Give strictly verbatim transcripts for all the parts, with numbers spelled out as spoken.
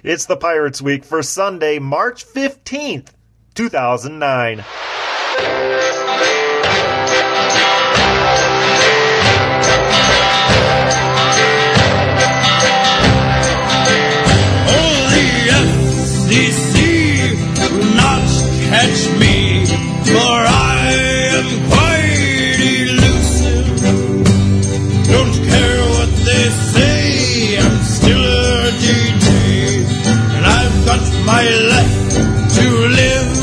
It's the Pirates Week for Sunday, March fifteenth, two thousand nine. D C will not catch me, for I am quite elusive. Don't care what they say, I'm still a D J, and I've got my life to live.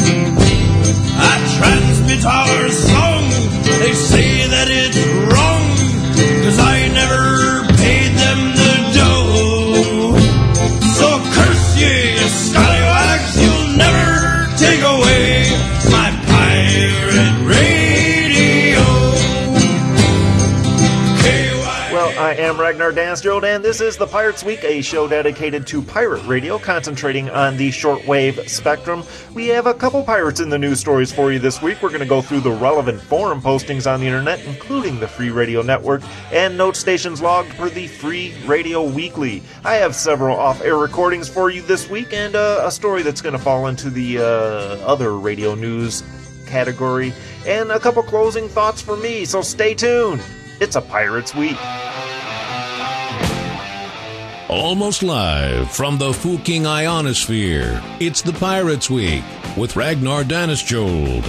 I transmit our song, they say that it's wrong, 'cause I never paid them the dough. So curse ye, scallywags, you'll never take away my pirate radio. Well, I am Ragnar Dansgerald, and this is the Pirates Week, a show dedicated to pirate radio, concentrating on the shortwave spectrum. We have a couple pirates in the news stories for you this week. We're going to go through the relevant forum postings on the internet, including the Free Radio Network, and note stations logged per the Free Radio Weekly. I have several off-air recordings for you this week, and uh, a story that's going to fall into the uh, other radio news category, and a couple closing thoughts for me, so stay tuned. It's a Pirates Week. Almost live from the Fuking Ionosphere, it's the Pirates Week with Ragnar Danisjold.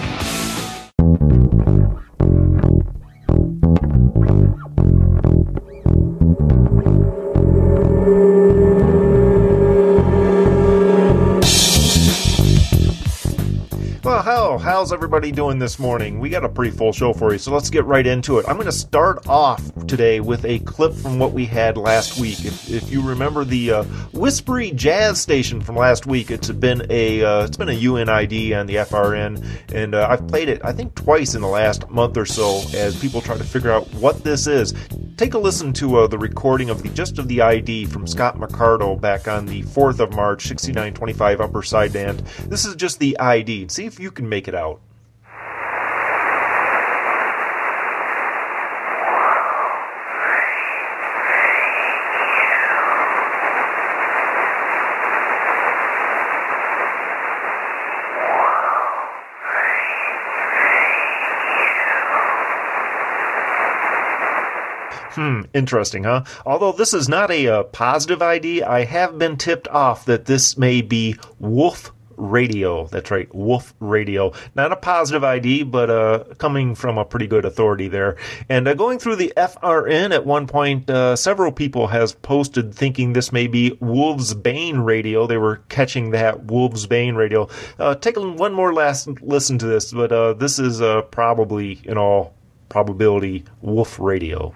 Well, how, how's everybody doing this morning? We got a pretty full show for you, so let's get right into it. I'm going to start off today with a clip from what we had last week. If, if you remember the uh, Whispery Jazz station from last week, it's been a uh, it's been a U N I D on the F R N, and uh, I've played it, I think, twice in the last month or so as people try to figure out what this is. Take a listen to uh, the recording of the just of the I D from Scott McCardle back on the fourth of March, sixty-nine twenty-five upper sideband. This is just the I D. See if you can make it out. Hmm, interesting, huh? Although this is not a uh, positive I D, I have been tipped off that this may be Wolf Radio. That's right, Wolf Radio. Not a positive I D, but uh, coming from a pretty good authority there. And uh, going through the F R N at one point, uh, several people has posted thinking this may be Wolf's Bane Radio. They were catching that Wolf's Bane Radio. Uh, take a, one more last listen to this, but uh, this is uh, probably, in all probability, Wolf Radio.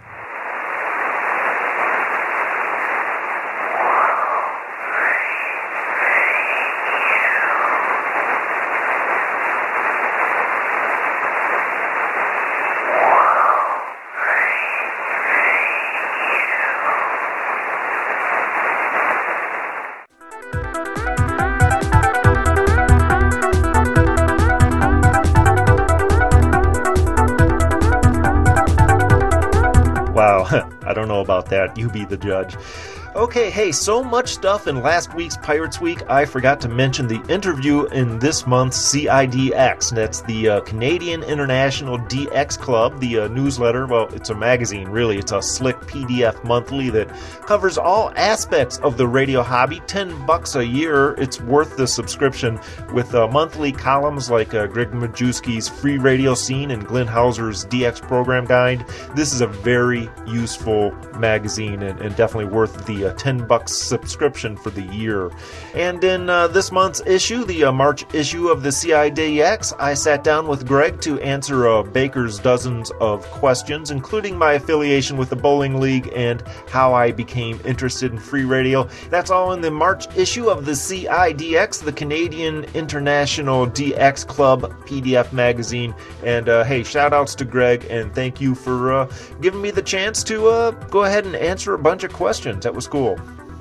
Wow, I don't know about that. You be the judge. Okay, hey, so much stuff in last week's Pirates Week, I forgot to mention the interview in this month's C I D X. That's the uh, Canadian International D X Club, the uh, newsletter. Well, it's a magazine, really. It's a slick P D F monthly that covers all aspects of the radio hobby. Ten bucks a year. It's worth the subscription, with uh, monthly columns like uh, Greg Majewski's Free Radio Scene and Glenn Hauser's D X Program Guide. This is a very useful magazine, and, and definitely worth the uh, ten bucks subscription for the year. And in uh, this month's issue, the uh, March issue of the C I D X, I sat down with Greg to answer uh, Baker's dozens of questions, including my affiliation with the Bowling League and how I became interested in free radio. That's all in the March issue of the C I D X, the Canadian International D X Club P D F magazine. And uh, hey, shout outs to Greg, and thank you for uh, giving me the chance to uh, go ahead and answer a bunch of questions. That was cool.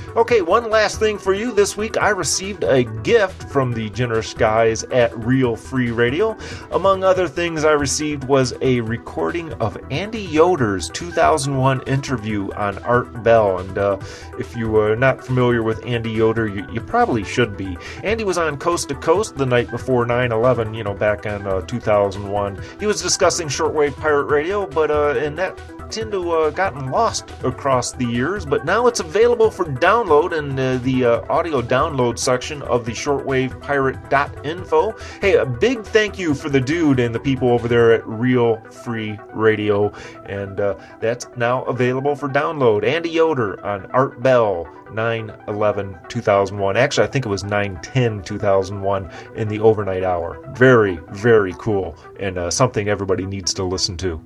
Okay, one last thing for you. This week I received a gift from the generous guys at Real Free Radio. Among other things I received was a recording of Andy Yoder's two thousand one interview on Art Bell. And uh, if you are not familiar with Andy Yoder, you, you probably should be. Andy was on Coast to Coast the night before nine eleven, you know, back on uh, two thousand one. He was discussing shortwave pirate radio, but uh, in that tend to uh, gotten lost across the years, but now it's available for download in uh, the uh, audio download section of the shortwave pirate dot info. Hey, a big thank you for the dude and the people over there at Real Free Radio, and uh, that's now available for download. Andy Yoder on Art Bell, nine eleven two thousand one. Actually, I think it was nine ten two thousand one in the overnight hour. Very, very cool, and uh, something everybody needs to listen to.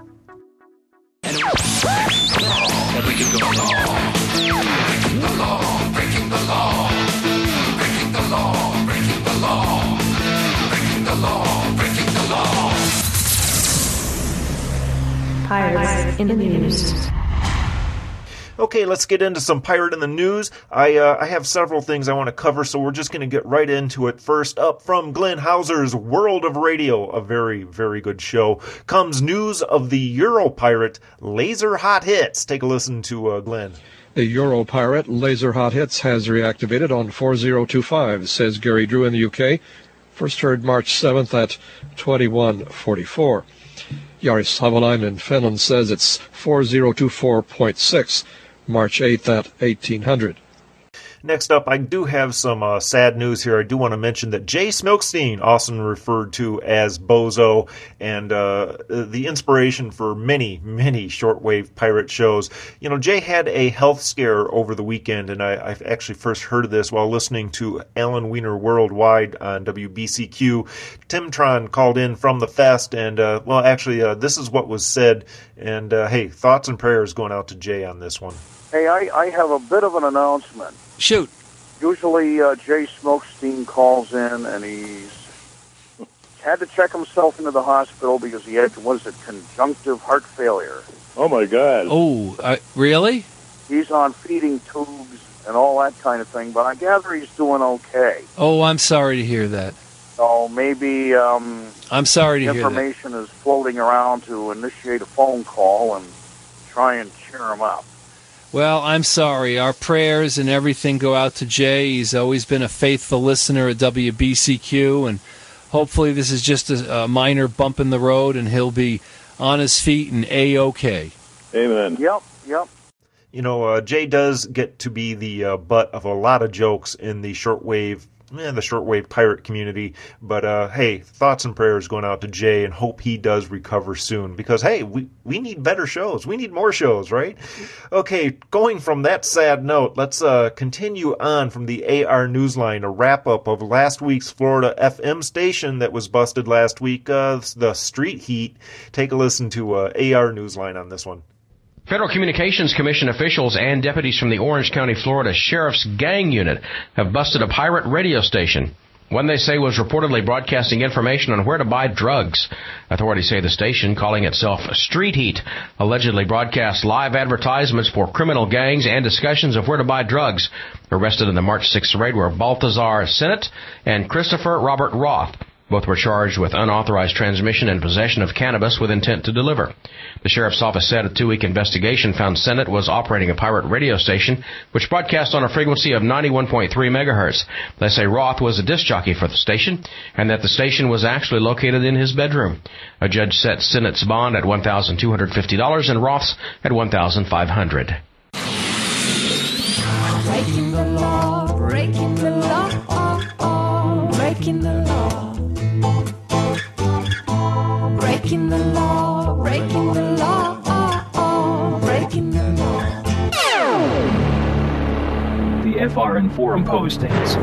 Breaking the law, breaking the law, breaking the law, breaking the law, breaking the law, breaking the law. Pirates in the news. Okay, let's get into some Pirate in the News. I uh, I have several things I want to cover, so we're just going to get right into it. First up, from Glenn Hauser's World of Radio, a very, very good show, comes news of the Euro Pirate Laser Hot Hits. Take a listen to uh, Glenn. The Euro Pirate Laser Hot Hits has reactivated on four oh two five, says Gary Drew in the U K. First heard March seventh at twenty-one forty-four. Jari Savolainen in Finland says it's four oh two four point six. March eighth at eighteen hundred. Next up, I do have some uh, sad news here. I do want to mention that Jay Smilkstein, often referred to as Bozo, and uh, the inspiration for many, many shortwave pirate shows. You know, Jay had a health scare over the weekend, and I, I actually first heard of this while listening to Alan Wiener Worldwide on W B C Q. Timtron called in from the fest, and, uh, well, actually, uh, this is what was said. And, uh, hey, thoughts and prayers going out to Jay on this one. Hey, I, I have a bit of an announcement. Shoot. Usually uh, Jay Smokestein calls in, and he's had to check himself into the hospital because he had, what is it, conjunctive heart failure. Oh, my God. Oh, uh, really? He's on feeding tubes and all that kind of thing, but I gather he's doing okay. Oh, I'm sorry to hear that. So maybe um, I'm sorry to hear that. information is floating around to initiate a phone call and try and cheer him up. Well, I'm sorry. Our prayers and everything go out to Jay. He's always been a faithful listener at W B C Q, and hopefully this is just a, a minor bump in the road, and he'll be on his feet and A-OK. Amen. Yep, yep. You know, uh, Jay does get to be the uh, butt of a lot of jokes in the shortwave eh, the shortwave pirate community. But, uh, hey, thoughts and prayers going out to Jay, and hope he does recover soon. Because, hey, we, we need better shows. We need more shows, right? Okay, going from that sad note, let's uh, continue on from the A R Newsline, a wrap-up of last week's Florida F M station that was busted last week, uh, the Street Heat. Take a listen to uh, A R Newsline on this one. Federal Communications Commission officials and deputies from the Orange County, Florida Sheriff's Gang Unit have busted a pirate radio station. One they say was reportedly broadcasting information on where to buy drugs. Authorities say the station, calling itself Street Heat, allegedly broadcast live advertisements for criminal gangs and discussions of where to buy drugs. Arrested in the March sixth raid were Balthazar Sinnott and Christopher Robert Roth. Both were charged with unauthorized transmission and possession of cannabis with intent to deliver. The sheriff's office said a two-week investigation found Sennett was operating a pirate radio station which broadcast on a frequency of ninety-one point three megahertz. They say Roth was a disc jockey for the station and that the station was actually located in his bedroom. A judge set Sennett's bond at one thousand two hundred fifty dollars and Roth's at one thousand five hundred dollars. Breaking the law, breaking the law, oh, oh, breaking the law. Breaking the law, breaking the law, oh, oh, breaking the law. The F R N forum postings.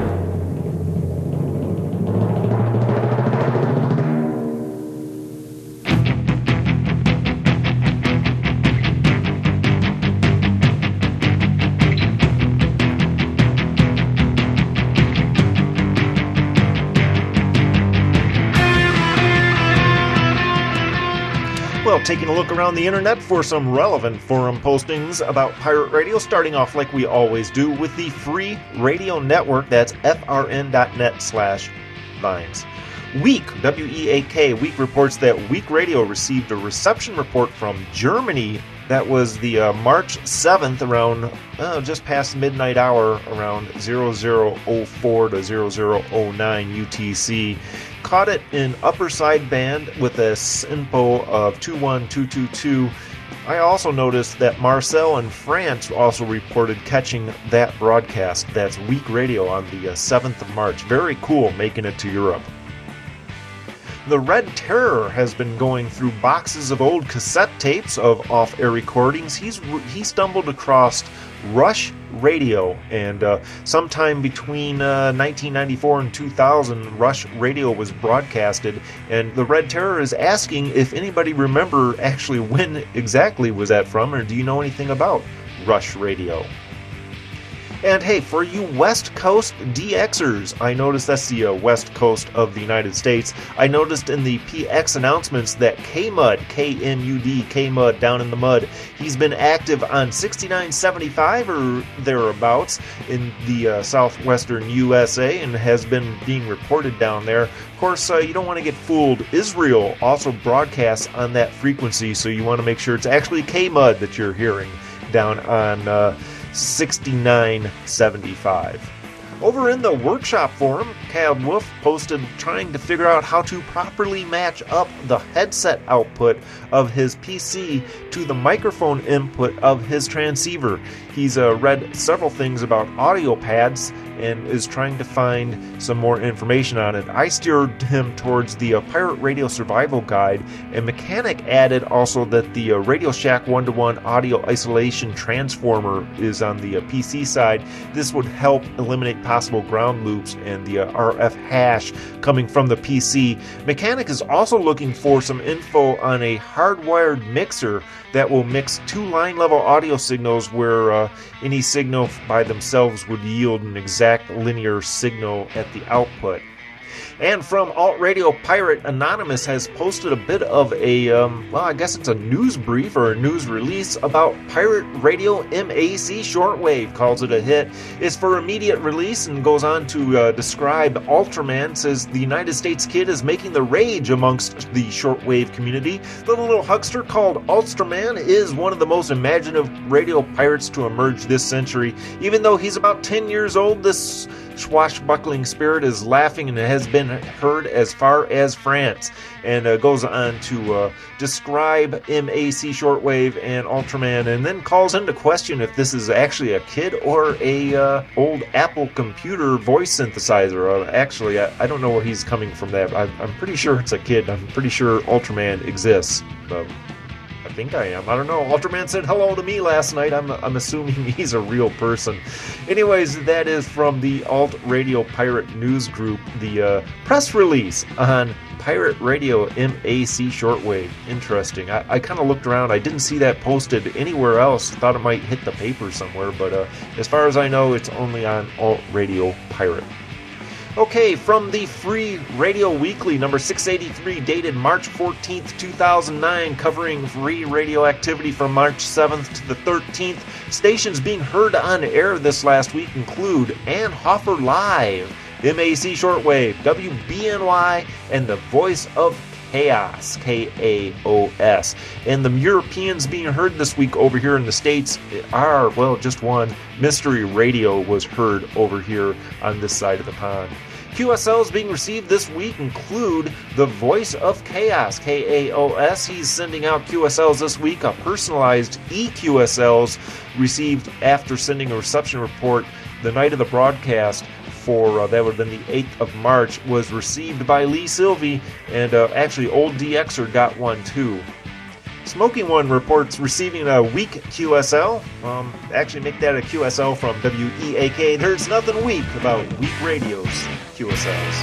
Well, taking a look around the internet for some relevant forum postings about pirate radio, starting off like we always do with the Free Radio Network. That's frn.net slash vines. Week, W E A K, Week reports that Week Radio received a reception report from Germany. That was the uh, March seventh, around uh, just past midnight hour, around zero zero zero four to zero zero zero nine U T C. Caught it in upper sideband with a S I N P O of two one two two two. I also noticed that Marcel in France also reported catching that broadcast. That's Week Radio on the uh, seventh of March. Very cool, making it to Europe. The Red Terror has been going through boxes of old cassette tapes of off-air recordings. He's he stumbled across Rush Radio, and uh, sometime between uh, nineteen ninety-four and two thousand, Rush Radio was broadcasted, and the Red Terror is asking if anybody remember actually when exactly was that from, or do you know anything about Rush Radio? And hey, for you West Coast D Xers, I noticed that's the uh, West Coast of the United States. I noticed in the P X announcements that K-Mud, K M U D, K-Mud, down in the mud, he's been active on sixty-nine seventy-five or thereabouts in the uh, southwestern U S A and has been being reported down there. Of course, uh, you don't want to get fooled. Israel also broadcasts on that frequency, so you want to make sure it's actually K-Mud that you're hearing down on Uh, sixty-nine seventy-five. Over in the workshop forum, Cad Wolf posted trying to figure out how to properly match up the headset output of his P C to the microphone input of his transceiver. He's uh, read several things about audio pads and is trying to find some more information on it. I steered him towards the uh, Pirate Radio Survival Guide, and Mechanic added also that the uh, Radio Shack one-to-one audio isolation transformer is on the uh, P C side. This would help eliminate possible ground loops and the uh, R F hash coming from the P C. Mechanic is also looking for some info on a hardwired mixer that will mix two line-level audio signals where uh, any signal by themselves would yield an exact linear signal at the output. And from Alt Radio Pirate, Anonymous has posted a bit of a, um, well, I guess it's a news brief or a news release about Pirate Radio M A C Shortwave. Calls it a hit. It's for immediate release and goes on to uh, describe Ultraman. Says the United States Kid is making the rage amongst the shortwave community. The little huckster called Ultraman is one of the most imaginative radio pirates to emerge this century. Even though he's about ten years old, this swashbuckling spirit is laughing and has been heard as far as France, and uh, goes on to uh, describe M A C Shortwave and Ultraman, and then calls into question if this is actually a kid or a uh, old Apple computer voice synthesizer. Uh, actually, I, I don't know where he's coming from that. I, I'm pretty sure it's a kid. I'm pretty sure Ultraman exists. Um, I think I am. I don't know. Ultraman said hello to me last night. I'm I'm assuming he's a real person. Anyways, that is from the Alt Radio Pirate News Group, the uh, press release on Pirate Radio M A C Shortwave. Interesting. I, I kind of looked around. I didn't see that posted anywhere else. Thought it might hit the paper somewhere, but uh, as far as I know, it's only on Alt Radio Pirate. Okay, from the Free Radio Weekly, number six eighty-three, dated March fourteenth, two thousand nine, covering free radio activity from March seventh to the thirteenth. Stations being heard on air this last week include Ann Hoffer Live, M A C Shortwave, W B N Y, and The Voice of Chaos, K A O S. And the Europeans being heard this week over here in the States are, well, just one. Mystery Radio was heard over here on this side of the pond. Q S Ls being received this week include The Voice of Chaos, K A O S. He's sending out Q S Ls this week. A personalized E Q S Ls received after sending a reception report the night of the broadcast for, uh, that would have been the eighth of March, was received by Lee Sylvie, and uh, actually Old D Xer got one too. Smoking One reports receiving a weak Q S L. Um, actually make that a Q S L from W E A K. There's nothing weak about weak radio's Q S Ls.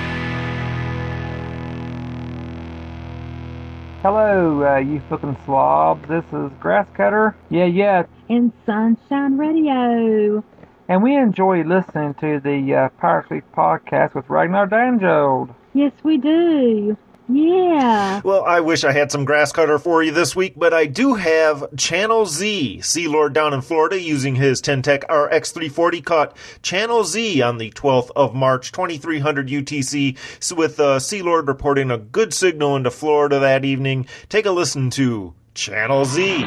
Hello, uh, you fucking slobs. This is Grass Cutter. Yeah, yeah. And Sunshine Radio. And we enjoy listening to the uh, Pirate Week podcast with Ragnar Danjold. Yes, we do. Yeah. Well, I wish I had some grass cutter for you this week, but I do have Channel Z. Sealord down in Florida using his Ten-Tec R X three forty caught Channel Z on the twelfth of March, twenty-three hundred U T C, so with uh, Sealord reporting a good signal into Florida that evening. Take a listen to Channel Z.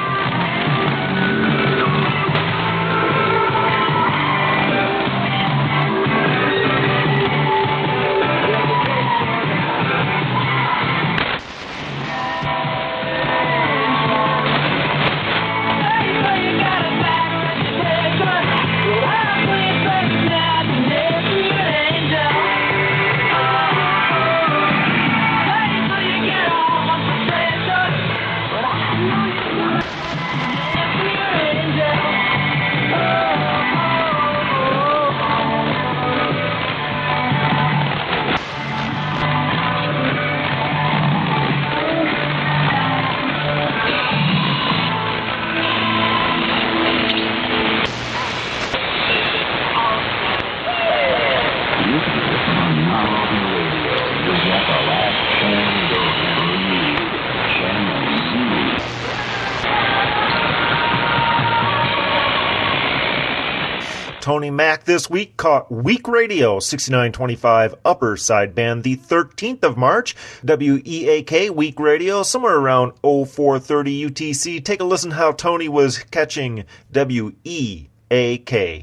Tony Mack this week caught Week Radio sixty-nine twenty-five upper sideband the thirteenth of March. W E A K Week Radio somewhere around oh four thirty U T C. Take a listen how Tony was catching W E A K.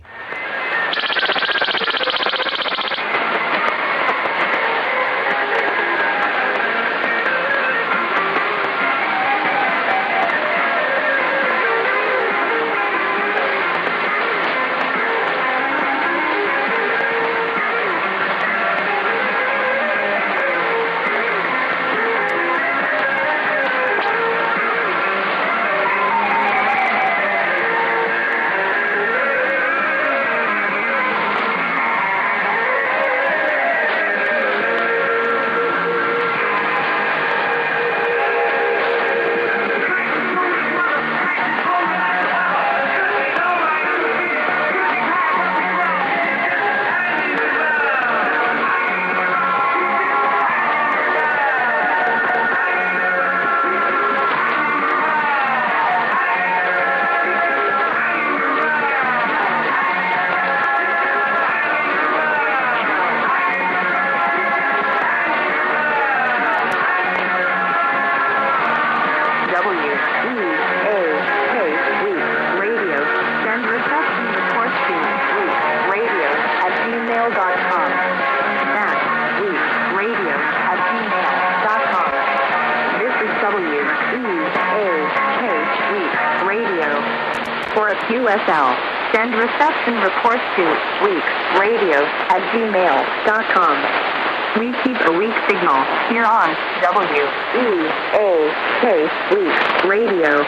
U S L. Send reception reports to weekradio at gmail dot com. We keep a weak signal here on W E A K Week Radio.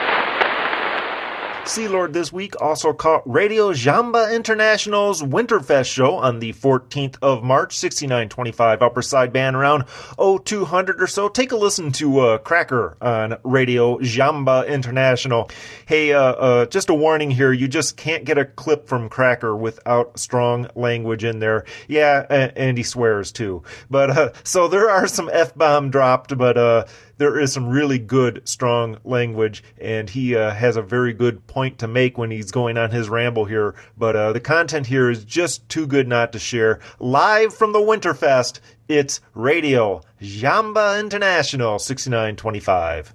Sealord this week also caught Radio Jamba International's Winterfest show on the fourteenth of March, sixty-nine twenty-five upper sideband around oh two hundred or so. Take a listen to uh, Cracker on Radio Jamba International. Hey, uh, uh, just a warning here, you just can't get a clip from Cracker without strong language in there. Yeah, and, and he swears too. But uh, so there are some F-bomb dropped, but uh, there is some really good, strong language, and he uh, has a very good point to make when he's going on his ramble here. But uh, the content here is just too good not to share. Live from the Winterfest, it's Radio Jamba International, sixty-nine twenty-five.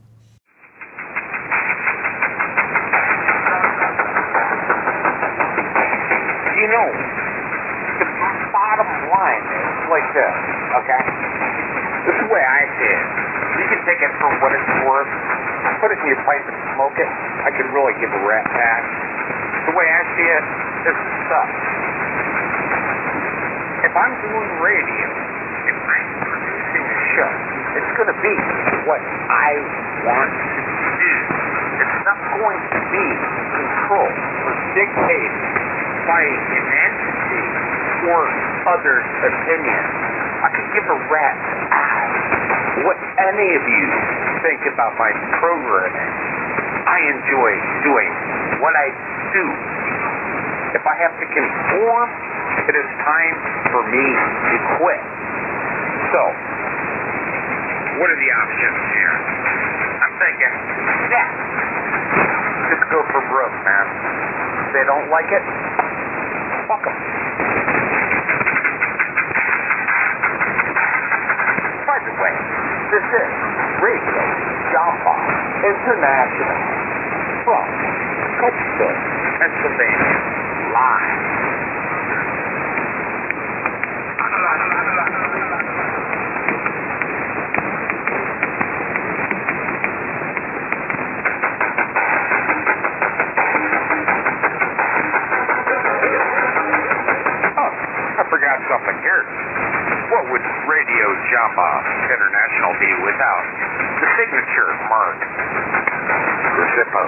You know, the bottom line is like this, okay? This is the way I see it. You can take it for what it's worth, put it in your pipe and smoke it. I could really give a rat pack. The way I see it, this is such. If I'm doing radio, if I'm producing a show, it's going to be what I want to do. It's not going to be controlled or dictated by an entity or others' opinion. I could give a rat's ass what any of you think about my programming. I enjoy doing what I do. If I have to conform, it is time for me to quit. So, What are the options here? I'm thinking, yeah, just go for broke, man. If they don't like it, fuck them. By the way, this is Radio Jamba International from Pittsburgh, Pennsylvania, live. Something here. What would Radio Jamba International be without the signature mark, the Zippo?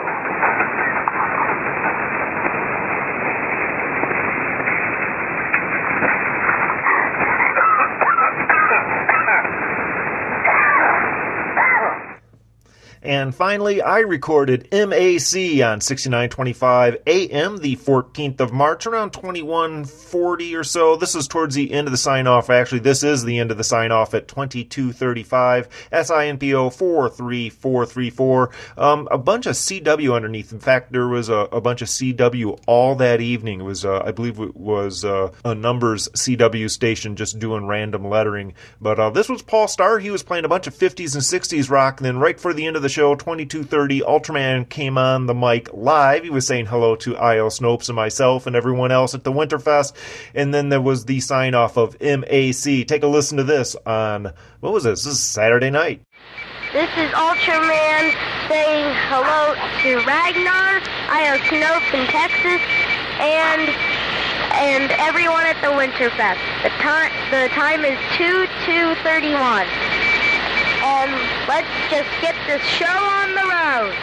And finally, I recorded M A C on sixty-nine twenty-five A M the fourteenth of March, around twenty-one forty or so. This is towards the end of the sign-off. Actually, this is the end of the sign-off at twenty-two thirty-five, S I N P O four three four three four. Um, a bunch of C W underneath. In fact, there was a, a bunch of C W all that evening. It was, uh, I believe it was uh, a Numbers C W station just doing random lettering. But uh, this was Paul Starr. He was playing a bunch of fifties and sixties rock, and then right for the end of the show, twenty-two thirty, Ultraman came on the mic live. He was saying hello to I L Snopes and myself and everyone else at the Winterfest. And then there was the sign-off of M A C. Take a listen to this on, what was this? This is Saturday night. This is Ultraman saying hello to Ragnar, I L Snopes in Texas, and and everyone at the Winterfest. The time the time is two two thirty-one. And let's just get this show on the road.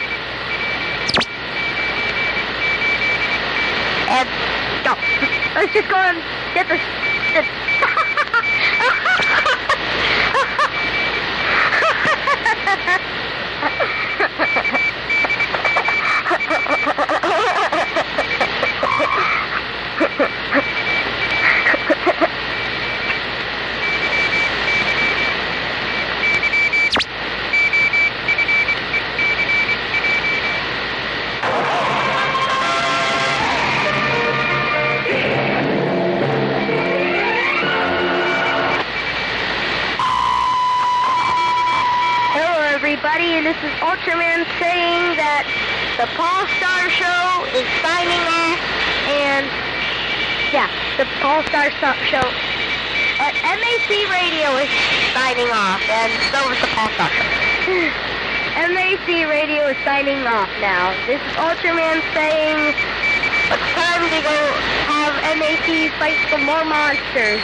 And go. Let's just go and get this. this. And this is Ultraman saying that the Paul Starr Show is signing off, and yeah, the Paul Starr Show at M A C Radio is signing off, and so is the Paul Starr Show. M A C Radio is signing off now. This is Ultraman saying it's time to go have M A C fight some more monsters.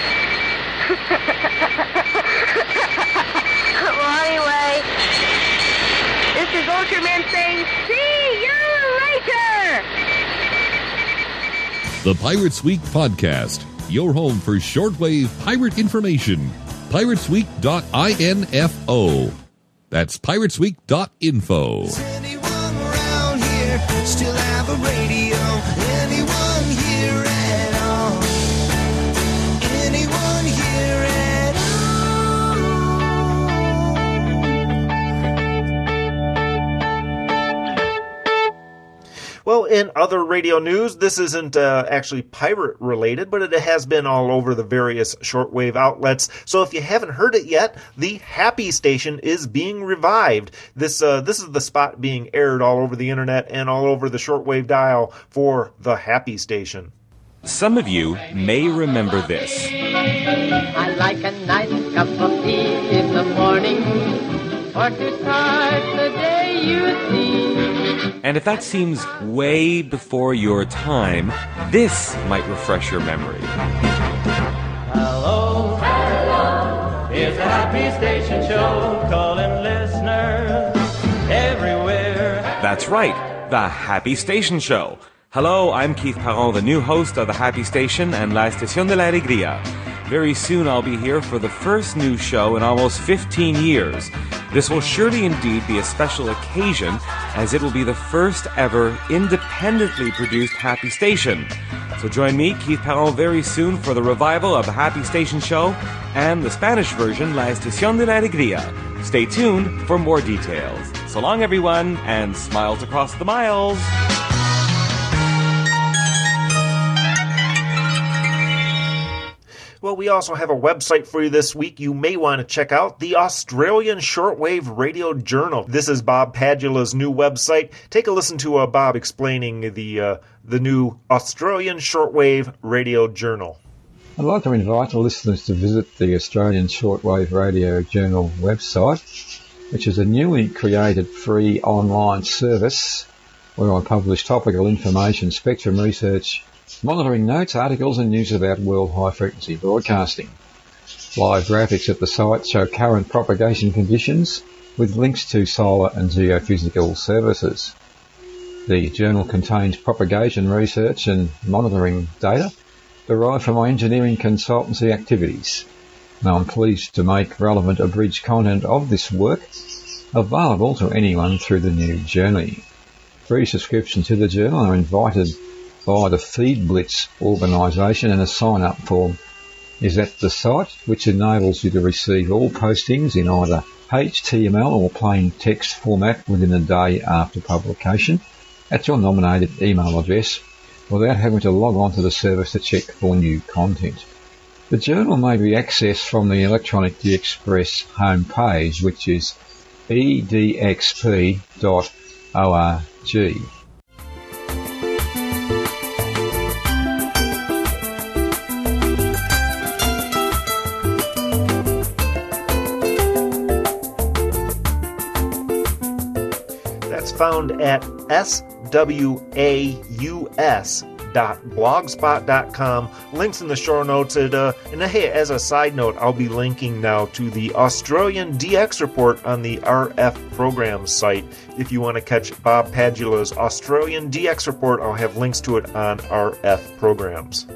Well, anyway, this is Ultraman saying, see you later! The Pirates Week Podcast, your home for shortwave pirate information. Pirates Week dot info. That's Pirates Week dot info. Does anyone around here still have a radio? Anyone here at all? Anyone here at Well, in other radio news, this isn't uh, actually pirate-related, but it has been all over the various shortwave outlets. So if you haven't heard it yet, the Happy Station is being revived. This uh, this is the spot being aired all over the internet and all over the shortwave dial for the Happy Station. Some of you may remember this. I like a nice cup of tea in the morning, or to start the day you see. And if that seems way before your time, this might refresh your memory. Hello, hello, it's the Happy Station Show, calling listeners everywhere. That's right, the Happy Station Show. Hello, I'm Keith Parent, the new host of the Happy Station and La Estación de la Alegría. Very soon I'll be here for the first new show in almost fifteen years. This will surely indeed be a special occasion, as it will be the first ever independently produced Happy Station. So join me, Keith Perron, very soon for the revival of the Happy Station Show and the Spanish version, La Estación de la Alegría. Stay tuned for more details. So long, everyone, and smiles across the miles. Well, we also have a website for you this week you may want to check out, the Australian Shortwave Radio Journal. This is Bob Padula's new website. Take a listen to uh, Bob explaining the uh, the new Australian Shortwave Radio Journal. I'd like to invite the listeners to visit the Australian Shortwave Radio Journal website, which is a newly created free online service where I publish topical information, spectrum research, monitoring notes, articles and news about world high-frequency broadcasting. Live graphics at the site show current propagation conditions with links to solar and geophysical services. The journal contains propagation research and monitoring data derived from my engineering consultancy activities. Now I'm pleased to make relevant abridged content of this work available to anyone through the new journal. Free subscription to the journal are invited by the Feed Blitz organisation, and a sign-up form is at the site, which enables you to receive all postings in either H T M L or plain text format within a day after publication at your nominated email address without having to log on to the service to check for new content. The journal may be accessed from the Electronic Express homepage, which is e d x p dot org. Found at S W A U S dot blogspot dot com. Links in the show notes. And, uh, and hey, as a side note, I'll be linking now to the Australian D X report on the R F Programs site. If you want to catch Bob Padula's Australian D X report, I'll have links to it on R F Programs.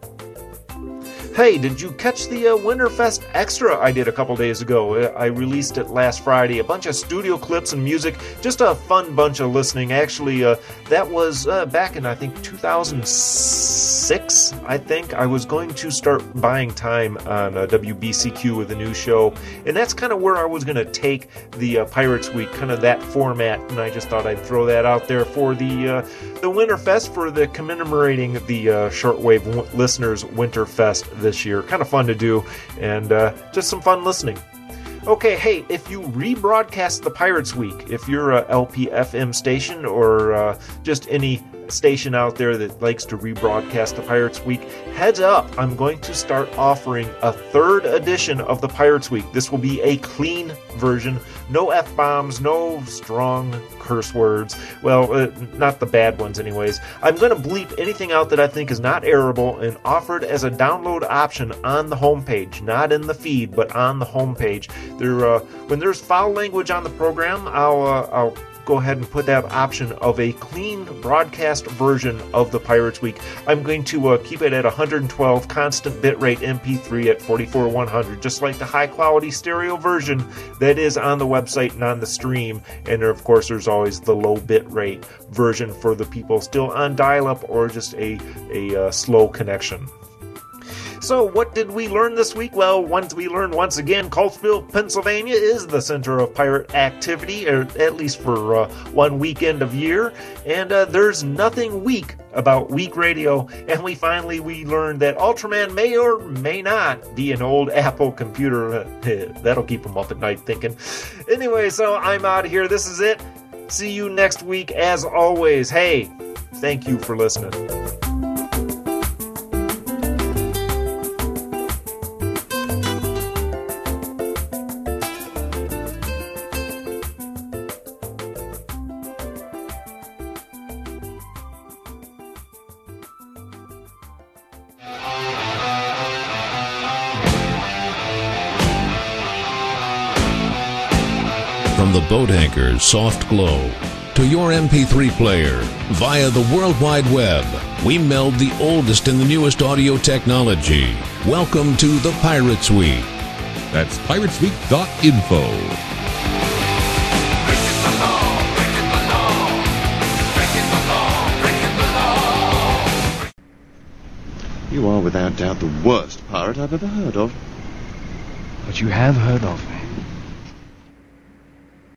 Hey, did you catch the uh, Winterfest Extra I did a couple days ago? I released it last Friday. A bunch of studio clips and music. Just a fun bunch of listening. Actually, uh, that was uh, back in, I think, two thousand six, I think. I was going to start buying time on uh, W B C Q with a new show. And that's kind of where I was going to take the uh, Pirates Week, kind of that format. And I just thought I'd throw that out there for the, uh, the Winterfest, for the commemorating the uh, Shortwave w- Listeners Winterfest this year. Kind of fun to do, and uh, just some fun listening. Okay, hey, if you rebroadcast the Pirates Week, if you're a L P F M station or uh, just any station out there that likes to rebroadcast the Pirates Week, heads up, I'm going to start offering a third edition of the Pirates Week. This will be a clean version, no F-bombs, no strong curse words, well, uh, not the bad ones anyways. I'm going to bleep anything out that I think is not airable and offer it as a download option on the homepage, not in the feed, but on the homepage. There, uh, when there's foul language on the program, I'll, uh, I'll go ahead and put that option of a clean broadcast version of the Pirates Week. I'm going to uh, keep it at one hundred twelve constant bitrate M P three at forty-four one hundred, just like the high quality stereo version that is on the website and on the stream. And there, of course, there's always the low bitrate version for the people still on dial-up or just a, a uh, slow connection. So what did we learn this week? Well, once we learned once again, Coltsville, Pennsylvania is the center of pirate activity, or at least for uh, one weekend of year. And uh, there's nothing weak about weak radio. And we finally we learned that Ultraman may or may not be an old Apple computer. That'll keep them up at night thinking. Anyway, so I'm out of here. This is it. See you next week. As always, hey, thank you for listening. From the boat anchor's soft glow to your M P three player via the World Wide Web, we meld the oldest and the newest audio technology. Welcome to the Pirates Week. That's pirates week dot info. You are without doubt the worst pirate I've ever heard of. But you have heard of me.